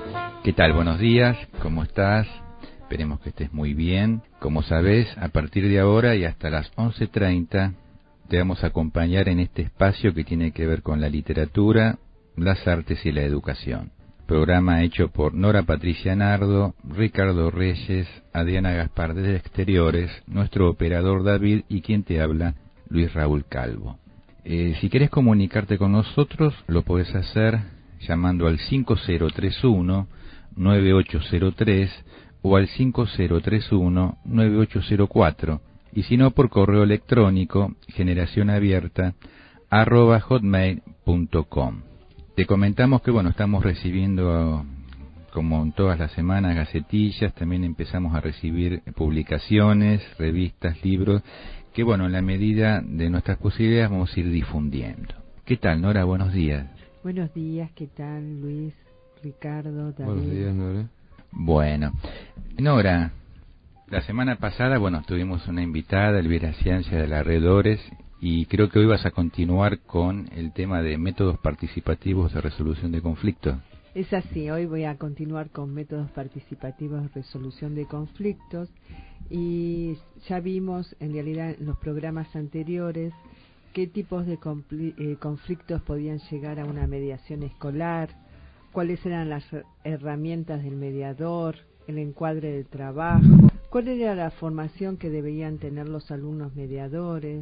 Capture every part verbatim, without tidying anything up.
¿Qué tal? Buenos días, ¿cómo estás? Esperemos que estés muy bien. Como sabés, a partir de ahora y hasta las once treinta te vamos a acompañar en este espacio que tiene que ver con la literatura, las artes y la educación. Programa hecho por Nora Patricia Nardo, Ricardo Reyes, Adriana Gaspar desde Exteriores, nuestro operador David y quien te habla, Luis Raúl Calvo. Eh, si querés comunicarte con nosotros, lo podés hacer llamando al cinco cero tres uno, nueve ocho cero tres o al cinco cero tres uno, nueve ocho cero cuatro, y si no por correo electrónico generacionabierta arroba hotmail punto com. Te comentamos que bueno, estamos recibiendo, como en todas las semanas, gacetillas, también empezamos a recibir publicaciones, revistas, libros, que bueno, en la medida de nuestras posibilidades vamos a ir difundiendo. ¿Qué tal, Nora? Buenos días. Buenos días, ¿qué tal, Luis, Ricardo, David? Buenos días, Nora. Bueno, Nora, la semana pasada, bueno, tuvimos una invitada, Elvira Ciencia de la Red Ores, y creo que hoy vas a continuar con el tema de métodos participativos de resolución de conflictos. Es así, hoy voy a continuar con métodos participativos de resolución de conflictos, y ya vimos en realidad en los programas anteriores qué tipos de eh, conflictos podían llegar a una mediación escolar, cuáles eran las herramientas del mediador, el encuadre del trabajo, cuál era la formación que deberían tener los alumnos mediadores.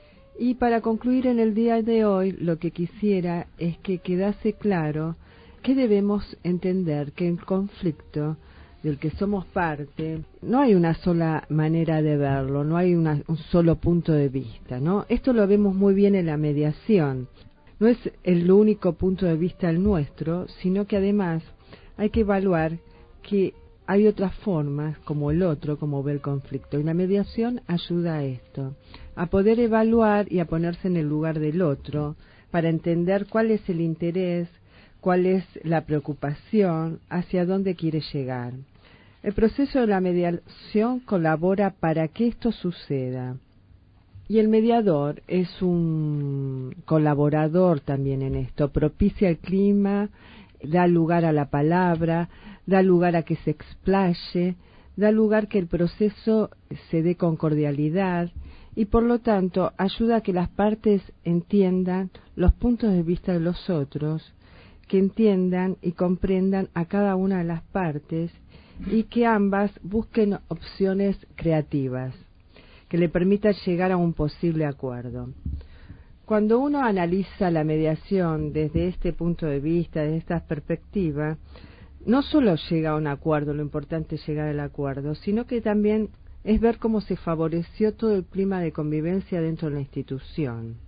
Y para concluir en el día de hoy, lo que quisiera es que quedase claro que debemos entender que el conflicto del que somos parte, no hay una sola manera de verlo, no hay una, un solo punto de vista, ¿no? Esto lo vemos muy bien en la mediación. No es el único punto de vista el nuestro, sino que además hay que evaluar que hay otras formas, como el otro, como ve el conflicto. Y la mediación ayuda a esto, a poder evaluar y a ponerse en el lugar del otro, para entender cuál es el interés, cuál es la preocupación, hacia dónde quiere llegar. El proceso de la mediación colabora para que esto suceda. Y el mediador es un colaborador también en esto, propicia el clima, da lugar a la palabra, da lugar a que se explaye, da lugar que el proceso se dé con cordialidad y por lo tanto ayuda a que las partes entiendan los puntos de vista de los otros, que entiendan y comprendan a cada una de las partes y que ambas busquen opciones creativas que le permitan llegar a un posible acuerdo. Cuando uno analiza la mediación desde este punto de vista, desde esta perspectiva, no solo llega a un acuerdo, lo importante es llegar al acuerdo, sino que también es ver cómo se favoreció todo el clima de convivencia dentro de la institución.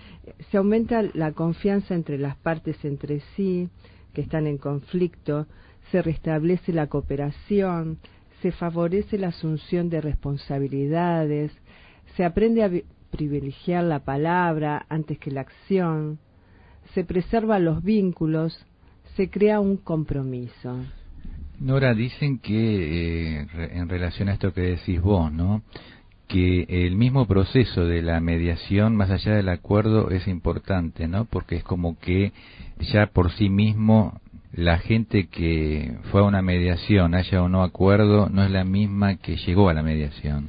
Se aumenta la confianza entre las partes entre sí, que están en conflicto, se restablece la cooperación, se favorece la asunción de responsabilidades, se aprende a privilegiar la palabra antes que la acción, se preservan los vínculos, se crea un compromiso. Nora, dicen que eh, en relación a esto que decís vos, ¿no?, que el mismo proceso de la mediación, más allá del acuerdo, es importante, ¿no?, porque es como que ya por sí mismo la gente que fue a una mediación, haya o no acuerdo, no es la misma que llegó a la mediación.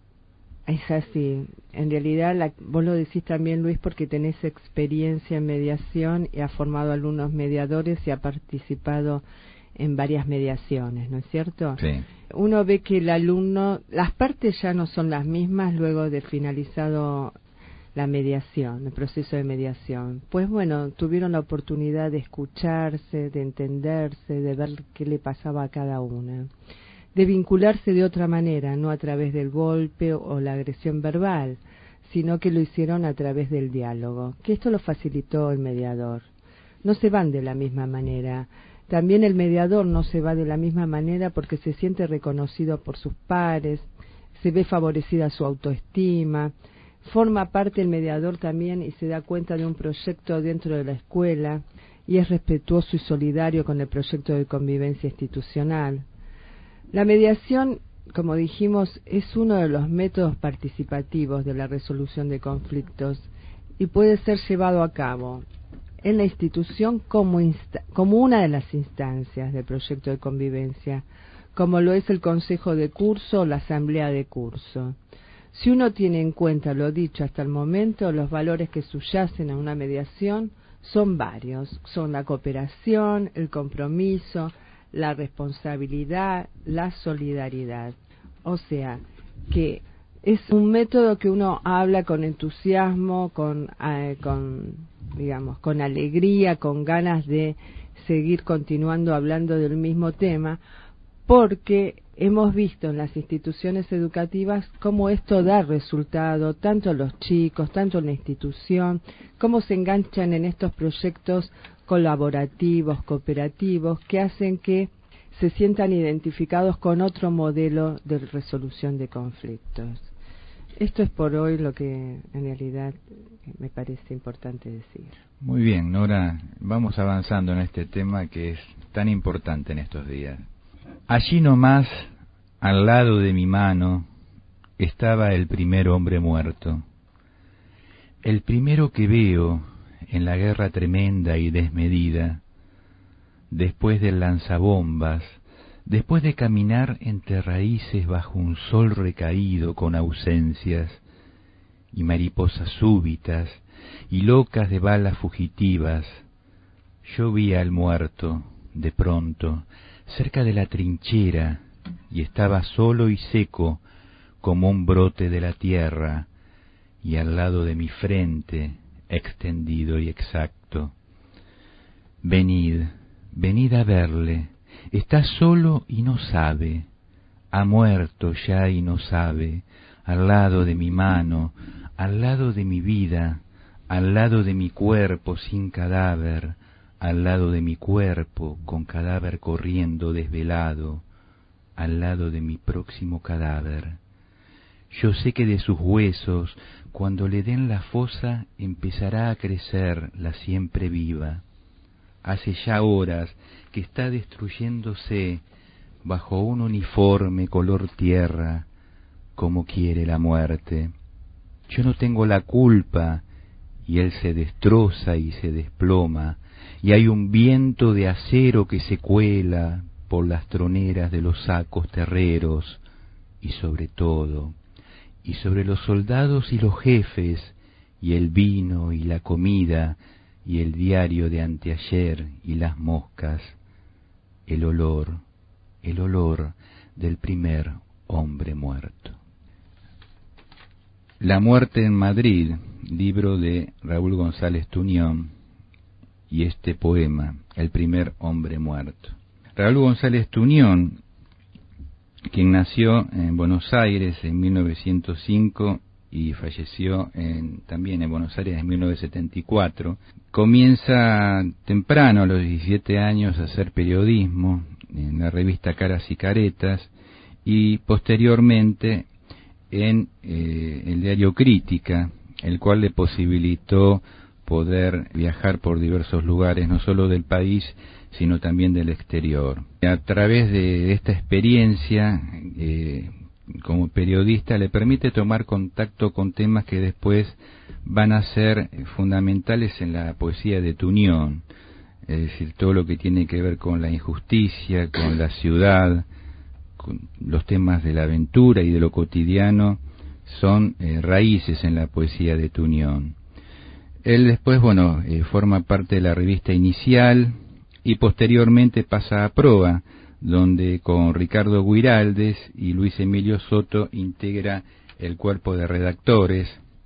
Es así. En realidad, la, vos lo decís también, Luis, porque tenés experiencia en mediación y has formado alumnos mediadores y ha participado en varias mediaciones, ¿no es cierto? Sí. Uno ve que el alumno, las partes ya no son las mismas luego de finalizado la mediación, el proceso de mediación. Pues bueno, tuvieron la oportunidad de escucharse, de entenderse, de ver qué le pasaba a cada una, de vincularse de otra manera, no a través del golpe o la agresión verbal, sino que lo hicieron a través del diálogo, que esto lo facilitó el mediador. No se van de la misma manera. También el mediador no se va de la misma manera porque se siente reconocido por sus pares, se ve favorecida su autoestima, forma parte el mediador también y se da cuenta de un proyecto dentro de la escuela y es respetuoso y solidario con el proyecto de convivencia institucional. La mediación, como dijimos, es uno de los métodos participativos de la resolución de conflictos y puede ser llevado a cabo en la institución como, insta- como una de las instancias del proyecto de convivencia, como lo es el consejo de curso o la asamblea de curso. Si uno tiene en cuenta lo dicho hasta el momento, los valores que subyacen a una mediación son varios, son la cooperación, el compromiso, la responsabilidad, la solidaridad. O sea, que es un método que uno habla con entusiasmo, con, eh, con, digamos, con alegría, con ganas de seguir continuando hablando del mismo tema, porque hemos visto en las instituciones educativas cómo esto da resultado, tanto los chicos, tanto en la institución, cómo se enganchan en estos proyectos colaborativos, cooperativos, que hacen que se sientan identificados con otro modelo de resolución de conflictos. Esto es por hoy lo que en realidad me parece importante decir. Muy bien, Nora, vamos avanzando en este tema que es tan importante en estos días. Allí nomás, al lado de mi mano, estaba el primer hombre muerto. El primero que veo en la guerra tremenda y desmedida, después del lanzabombas, después de caminar entre raíces bajo un sol recaído con ausencias, y mariposas súbitas, y locas de balas fugitivas, yo vi al muerto, de pronto, cerca de la trinchera, y estaba solo y seco como un brote de la tierra, y al lado de mi frente, extendido y exacto. Venid, venid a verle, está solo y no sabe, ha muerto ya y no sabe, al lado de mi mano, al lado de mi vida, al lado de mi cuerpo sin cadáver, al lado de mi cuerpo con cadáver corriendo desvelado, al lado de mi próximo cadáver. Yo sé que de sus huesos, cuando le den la fosa, empezará a crecer la siempre viva. Hace ya horas que está destruyéndose bajo un uniforme color tierra, como quiere la muerte. Yo no tengo la culpa, y él se destroza y se desploma, y hay un viento de acero que se cuela por las troneras de los sacos terreros, y sobre todo, y sobre los soldados y los jefes, y el vino y la comida, y el diario de anteayer y las moscas, el olor, el olor del primer hombre muerto. La muerte en Madrid, libro de Raúl González Tuñón, y este poema, El primer hombre muerto. Raúl González Tuñón, quien nació en Buenos Aires en mil novecientos cinco y falleció en, también en Buenos Aires en mil novecientos setenta y cuatro, comienza temprano, a los diecisiete años, a hacer periodismo en la revista Caras y Caretas, y posteriormente en eh, el diario Crítica, el cual le posibilitó poder viajar por diversos lugares, no solo del país, sino también del exterior. A través de esta experiencia, eh, como periodista, le permite tomar contacto con temas que después van a ser fundamentales en la poesía de Tuñón, es decir, todo lo que tiene que ver con la injusticia, con la ciudad, con los temas de la aventura y de lo cotidiano, son eh, raíces en la poesía de Tuñón. Él después, bueno, eh, forma parte de la revista Inicial y posteriormente pasa a Proa, donde con Ricardo Guiraldes y Luis Emilio Soto integra el cuerpo de redactores.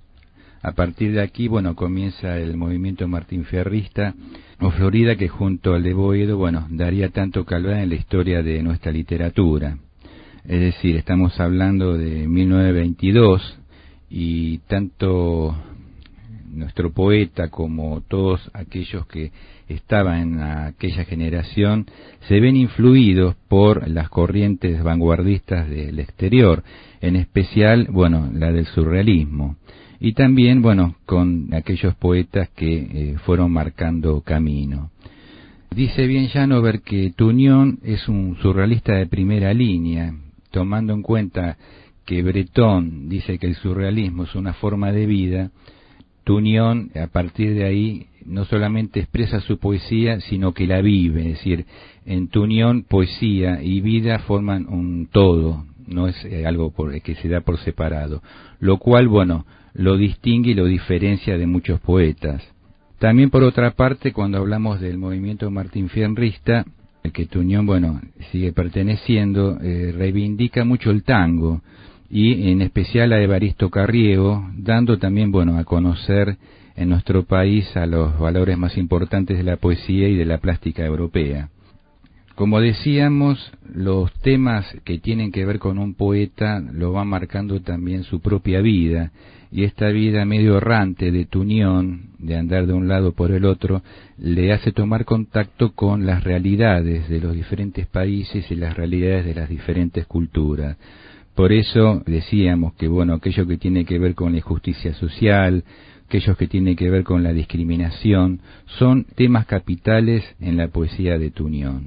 A partir de aquí, bueno, comienza el movimiento martinfierrista o Florida, que junto al de Boedo, bueno, daría tanto que hablar en la historia de nuestra literatura. Es decir, estamos hablando de mil novecientos veintidós y tanto nuestro poeta como todos aquellos que estaban en aquella generación se ven influidos por las corrientes vanguardistas del exterior, en especial, bueno, la del surrealismo, y también, bueno, con aquellos poetas que eh, fueron marcando camino. Dice bien Janover que Tuñón es un surrealista de primera línea, tomando en cuenta que Breton dice que el surrealismo es una forma de vida. Tuñón, a partir de ahí, no solamente expresa su poesía, sino que la vive, es decir, en Tuñón poesía y vida forman un todo, no es eh, algo por, que se da por separado, lo cual, bueno, lo distingue y lo diferencia de muchos poetas. También, por otra parte, cuando hablamos del movimiento martinfierrista, el que Tuñón, bueno, sigue perteneciendo, eh, reivindica mucho el tango, y en especial a Evaristo Carriego, dando también, bueno, a conocer en nuestro país a los valores más importantes de la poesía y de la plástica europea. Como decíamos, los temas que tienen que ver con un poeta lo va marcando también su propia vida, y esta vida medio errante de Tuñón, de andar de un lado por el otro, le hace tomar contacto con las realidades de los diferentes países y las realidades de las diferentes culturas. Por eso decíamos que, bueno, aquello que tiene que ver con la injusticia social, aquellos que tienen que ver con la discriminación, son temas capitales en la poesía de Tuñón.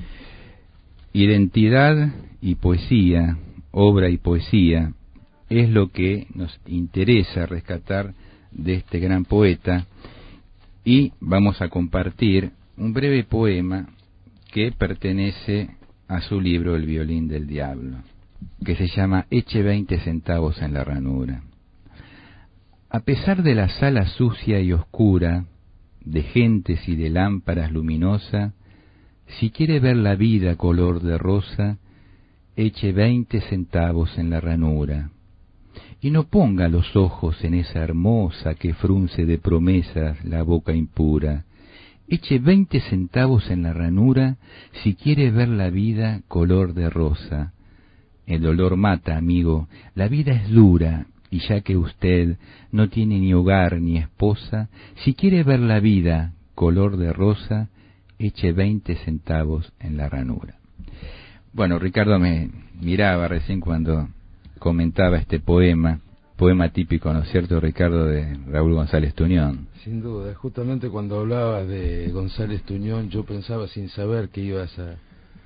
Identidad y poesía, obra y poesía, es lo que nos interesa rescatar de este gran poeta, y vamos a compartir un breve poema que pertenece a su libro El violín del diablo, que se llama Eche veinte centavos en la ranura. A pesar de la sala sucia y oscura, de gentes y de lámparas luminosas, si quiere ver la vida color de rosa, eche veinte centavos en la ranura. Y no ponga los ojos en esa hermosa que frunce de promesas la boca impura. Eche veinte centavos en la ranura si quiere ver la vida color de rosa. El dolor mata, amigo, la vida es dura, y ya que usted no tiene ni hogar ni esposa, si quiere ver la vida color de rosa, eche veinte centavos en la ranura. Bueno, Ricardo me miraba recién cuando comentaba este poema, poema típico, ¿no es cierto, Ricardo, de Raúl González Tuñón? Sin duda, justamente cuando hablabas de González Tuñón, yo pensaba sin saber que ibas a,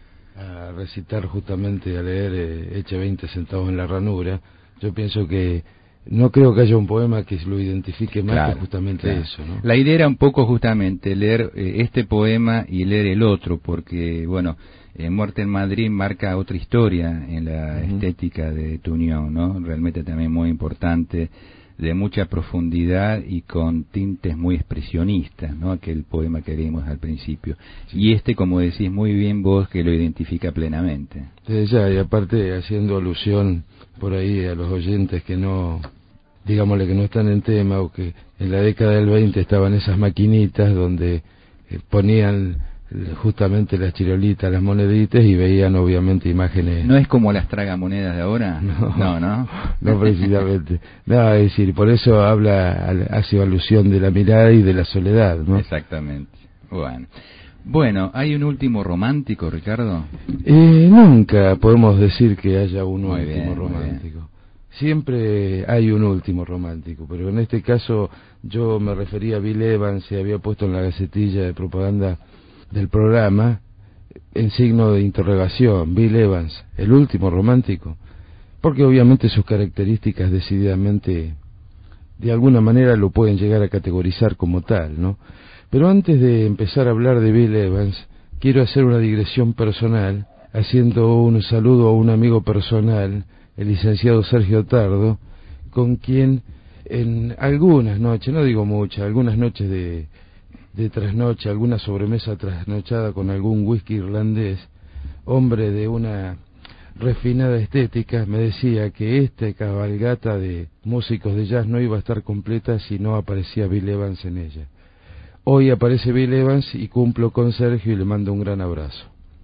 a recitar justamente, a leer eh, Eche veinte centavos en la ranura. Yo pienso que no creo que haya un poema que lo identifique más, claro, que justamente claro. eso, ¿no? La idea era un poco justamente leer eh, este poema y leer el otro, porque, bueno, eh, Muerte en Madrid marca otra historia en la uh-huh. estética de Tuñón, ¿no? Realmente también muy importante, de mucha profundidad y con tintes muy expresionistas, ¿no? Aquel poema que leímos al principio. Sí. Y este, como decís muy bien vos, que lo identifica plenamente. Desde ya, y aparte haciendo alusión por ahí a los oyentes que no, digámosle que no están en tema, o que en la década del veinte estaban esas maquinitas donde eh, ponían justamente las chirolitas, las moneditas, y veían obviamente imágenes. ¿No es como las tragamonedas de ahora? No, no, no, no precisamente. No, es decir, por eso habla, hace alusión de la mirada y de la soledad, ¿no? Exactamente. Bueno, bueno, ¿hay un último romántico, Ricardo? Eh, nunca podemos decir que haya un muy último bien, romántico. Siempre hay un último romántico, pero en este caso yo me refería a Bill Evans, se había puesto en la gacetilla de propaganda del programa en signo de interrogación, Bill Evans, el último romántico, porque obviamente sus características decididamente de alguna manera lo pueden llegar a categorizar como tal, ¿no? Pero antes de empezar a hablar de Bill Evans, quiero hacer una digresión personal, haciendo un saludo a un amigo personal, el licenciado Sergio Tardo, con quien en algunas noches, no digo muchas, algunas noches de de trasnoche, alguna sobremesa trasnochada con algún whisky irlandés, hombre de una refinada estética, me decía que esta cabalgata de músicos de jazz no iba a estar completa si no aparecía Bill Evans en ella. Hoy aparece Bill Evans y cumplo con Sergio y le mando un gran abrazo.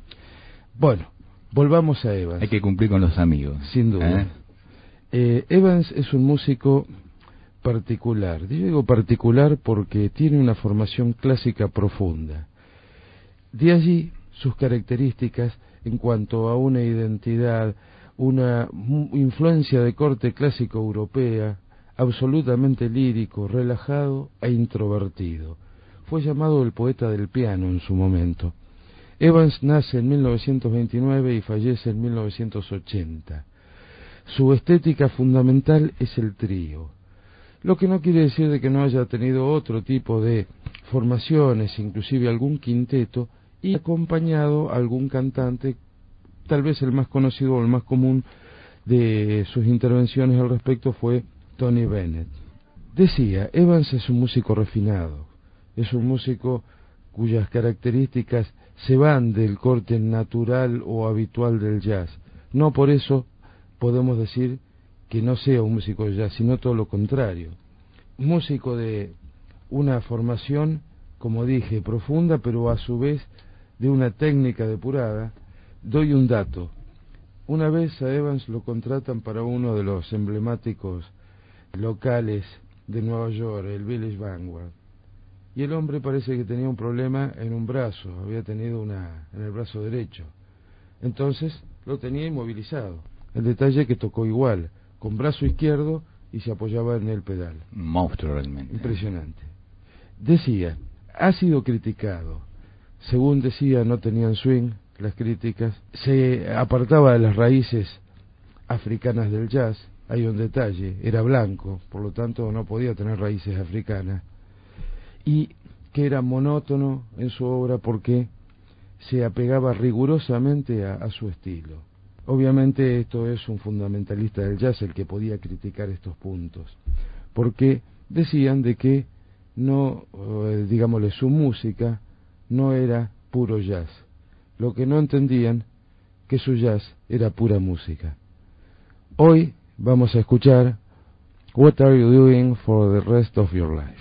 Bueno, volvamos a Evans. Hay que cumplir con los amigos. Sin duda. ¿Eh? Eh, Evans es un músico particular. Yo digo particular porque tiene una formación clásica profunda. De allí sus características en cuanto a una identidad, una influencia de corte clásico europea, absolutamente lírico, relajado e introvertido. Fue llamado el poeta del piano en su momento. Evans nace en mil novecientos veintinueve y fallece en mil novecientos ochenta. Su estética fundamental es el trío. Lo que no quiere decir de que no haya tenido otro tipo de formaciones, inclusive algún quinteto, y acompañado a algún cantante, tal vez el más conocido o el más común de sus intervenciones al respecto fue Tony Bennett. Decía, Evans es un músico refinado, es un músico cuyas características se van del corte natural o habitual del jazz. No por eso podemos decir que no sea un músico de jazz, sino todo lo contrario. Músico de una formación, como dije, profunda, pero a su vez de una técnica depurada. Doy un dato. Una vez a Evans lo contratan para uno de los emblemáticos locales de Nueva York, el Village Vanguard. Y el hombre parece que tenía un problema en un brazo, había tenido una en el brazo derecho. Entonces lo tenía inmovilizado. El detalle es que tocó igual, con brazo izquierdo y se apoyaba en el pedal. Monstruo realmente. Impresionante. Decía, ha sido criticado. Según decía, no tenían swing las críticas. Se apartaba de las raíces africanas del jazz. Hay un detalle, era blanco, por lo tanto no podía tener raíces africanas. Y que era monótono en su obra porque se apegaba rigurosamente a, a su estilo. Obviamente esto es un fundamentalista del jazz el que podía criticar estos puntos, porque decían de que no, eh, digámosle, su música no era puro jazz. Lo que no entendían, que su jazz era pura música. Hoy vamos a escuchar What Are You Doing for the Rest of Your Life?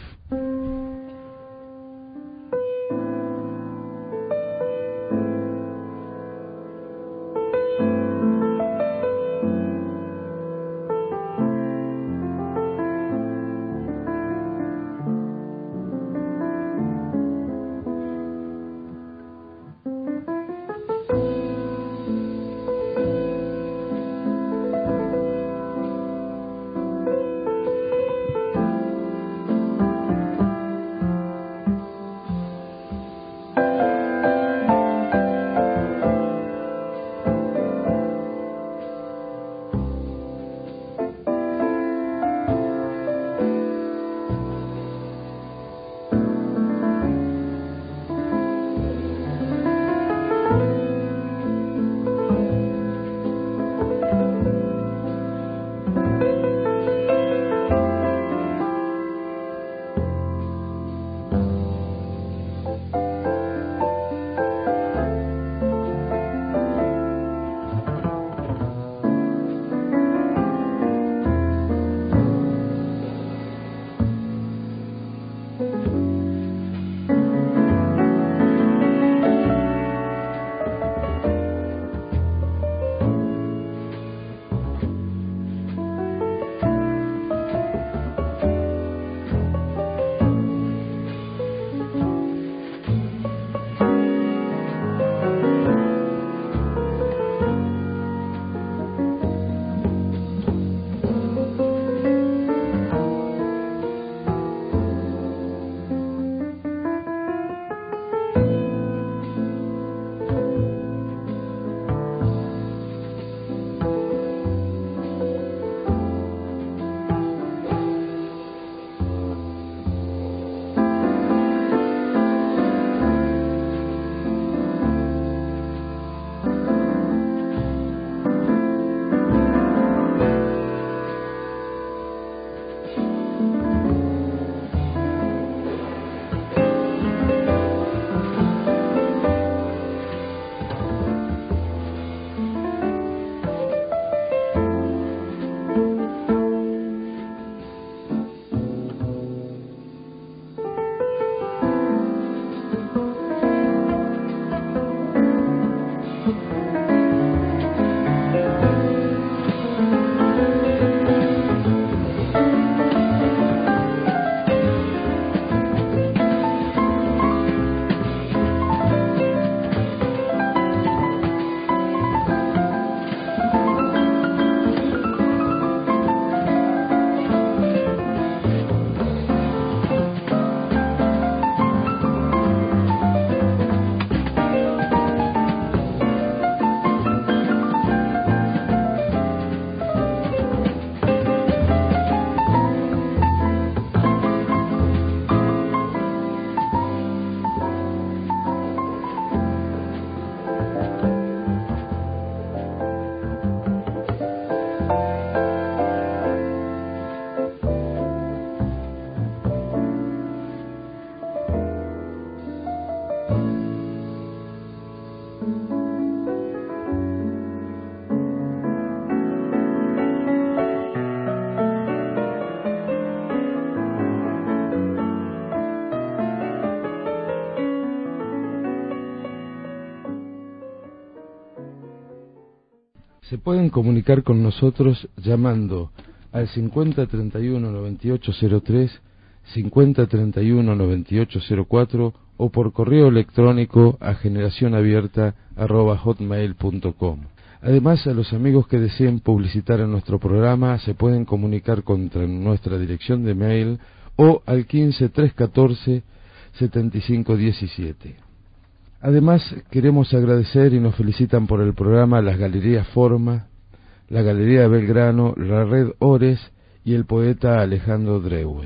Se pueden comunicar con nosotros llamando al cincuenta treinta y uno noventa y ocho cero tres, cincuenta treinta y uno noventa y ocho cero cuatro o por correo electrónico a generacionabierta arroba hotmail punto com. Además, a los amigos que deseen publicitar en nuestro programa se pueden comunicar con nuestra dirección de mail o al quince tres catorce setenta y cinco diecisiete. Además, queremos agradecer y nos felicitan por el programa las Galerías Forma, la Galería Belgrano, la Red Ores y el poeta Alejandro Dreues.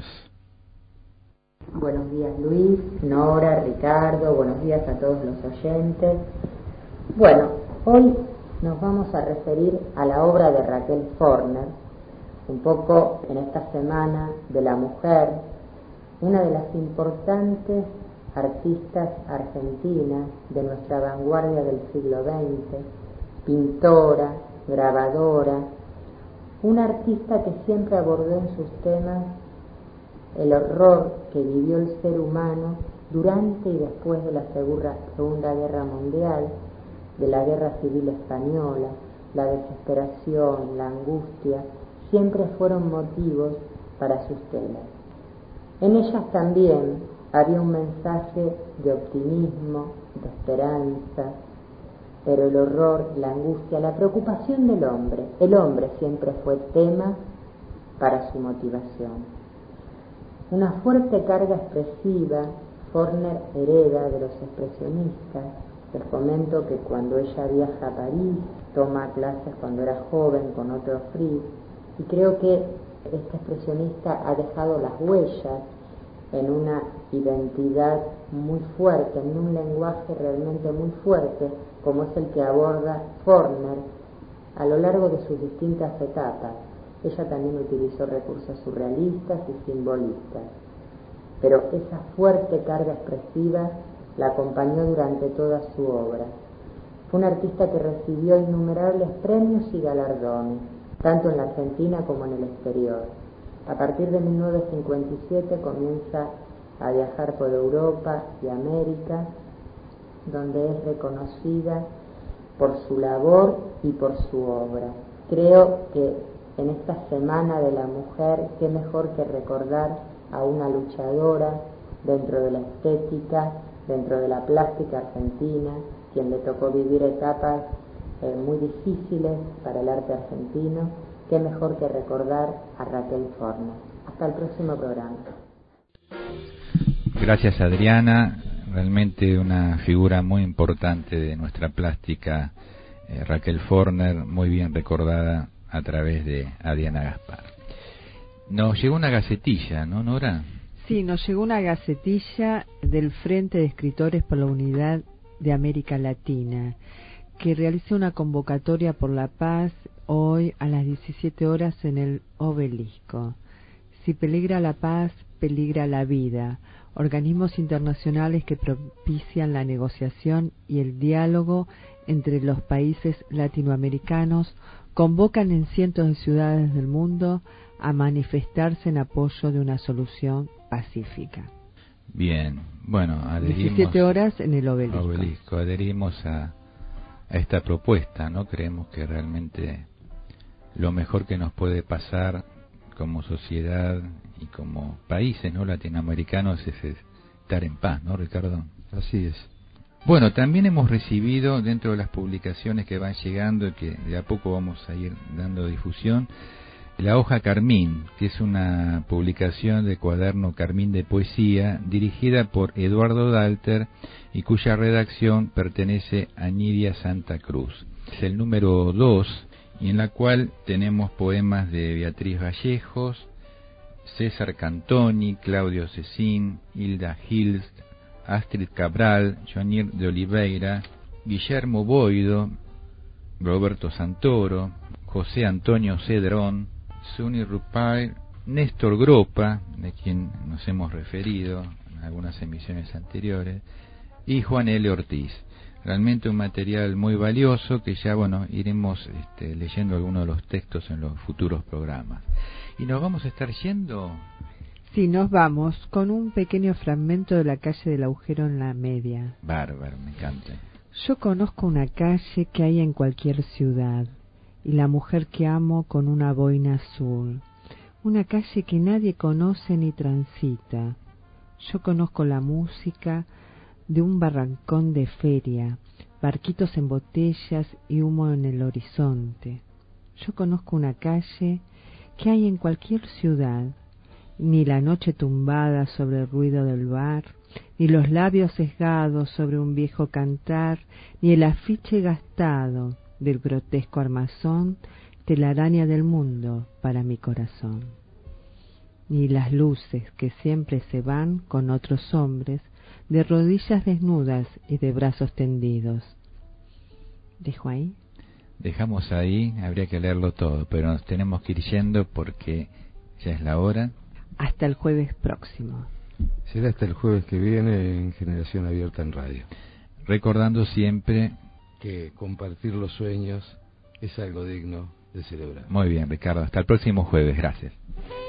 Buenos días, Luis, Nora, Ricardo, buenos días a todos los oyentes. Bueno, hoy nos vamos a referir a la obra de Raquel Forner, un poco en esta semana de la mujer, una de las importantes artistas argentinas de nuestra vanguardia del siglo veinte, pintora, grabadora, una artista que siempre abordó en sus temas el horror que vivió el ser humano durante y después de la Segunda Guerra Mundial, de la Guerra Civil Española, la desesperación, la angustia, siempre fueron motivos para sus telas. En ellas también había un mensaje de optimismo, de esperanza, pero el horror, la angustia, la preocupación del hombre, el hombre siempre fue tema para su motivación. Una fuerte carga expresiva, Forner hereda de los expresionistas. Les comento que cuando ella viaja a París, toma clases cuando era joven con Otto Fritz, y creo que esta expresionista ha dejado las huellas en una identidad muy fuerte, en un lenguaje realmente muy fuerte, como es el que aborda Forner a lo largo de sus distintas etapas. Ella también utilizó recursos surrealistas y simbolistas, pero esa fuerte carga expresiva la acompañó durante toda su obra. Fue una artista que recibió innumerables premios y galardones, tanto en la Argentina como en el exterior. A partir de mil novecientos cincuenta y siete comienza a viajar por Europa y América, donde es reconocida por su labor y por su obra. Creo que en esta Semana de la Mujer, qué mejor que recordar a una luchadora dentro de la estética, dentro de la plástica argentina, quien le tocó vivir etapas eh, muy difíciles para el arte argentino. Qué mejor que recordar a Raquel Forner. Hasta el próximo programa. Gracias, Adriana. Realmente una figura muy importante de nuestra plástica, eh, Raquel Forner, muy bien recordada a través de Adriana Gaspar. Nos llegó una gacetilla, ¿no, Nora? Sí, nos llegó una gacetilla del Frente de Escritores por la Unidad de América Latina, que realiza una convocatoria por la paz hoy a las diecisiete horas en el Obelisco. Si peligra la paz, peligra la vida. Organismos internacionales que propician la negociación y el diálogo entre los países latinoamericanos convocan en cientos de ciudades del mundo a manifestarse en apoyo de una solución pacífica. Bien, bueno, adherimos, diecisiete horas en el Obelisco. Obelisco adherimos a, a esta propuesta, ¿no? Creemos que realmente lo mejor que nos puede pasar como sociedad y como países, ¿no?, latinoamericanos es estar en paz, ¿no, Ricardo? Así es. Bueno, también hemos recibido dentro de las publicaciones que van llegando y que de a poco vamos a ir dando difusión, La Hoja Carmín, que es una publicación de cuaderno Carmín de poesía dirigida por Eduardo Dalter y cuya redacción pertenece a Nidia Santa Cruz. Es el número dos y en la cual tenemos poemas de Beatriz Vallejos, César Cantoni, Claudio Cecín, Hilda Hilst, Astrid Cabral, Johnir de Oliveira, Guillermo Boido, Roberto Santoro, José Antonio Cedrón, Suni Rupai, Néstor Gropa, de quien nos hemos referido en algunas emisiones anteriores, y Juan L. Ortiz. Realmente un material muy valioso que ya, bueno, iremos este, leyendo algunos de los textos en los futuros programas. ¿Y nos vamos a estar yendo? Sí, nos vamos con un pequeño fragmento de la calle del Agujero en la Media. Bárbaro, me encanta. Yo conozco una calle que hay en cualquier ciudad, y la mujer que amo con una boina azul. Una calle que nadie conoce ni transita. Yo conozco la música de un barrancón de feria, barquitos en botellas y humo en el horizonte. Yo conozco una calle que hay en cualquier ciudad, ni la noche tumbada sobre el ruido del bar, ni los labios sesgados sobre un viejo cantar, ni el afiche gastado del grotesco armazón, telaraña del mundo para mi corazón. Ni las luces que siempre se van con otros hombres, de rodillas desnudas y de brazos tendidos. ¿Dejo ahí? Dejamos ahí, habría que leerlo todo, pero nos tenemos que ir yendo porque ya es la hora. Hasta el jueves próximo. Será hasta el jueves que viene en Generación Abierta en Radio. Recordando siempre que compartir los sueños es algo digno de celebrar. Muy bien, Ricardo. Hasta el próximo jueves. Gracias.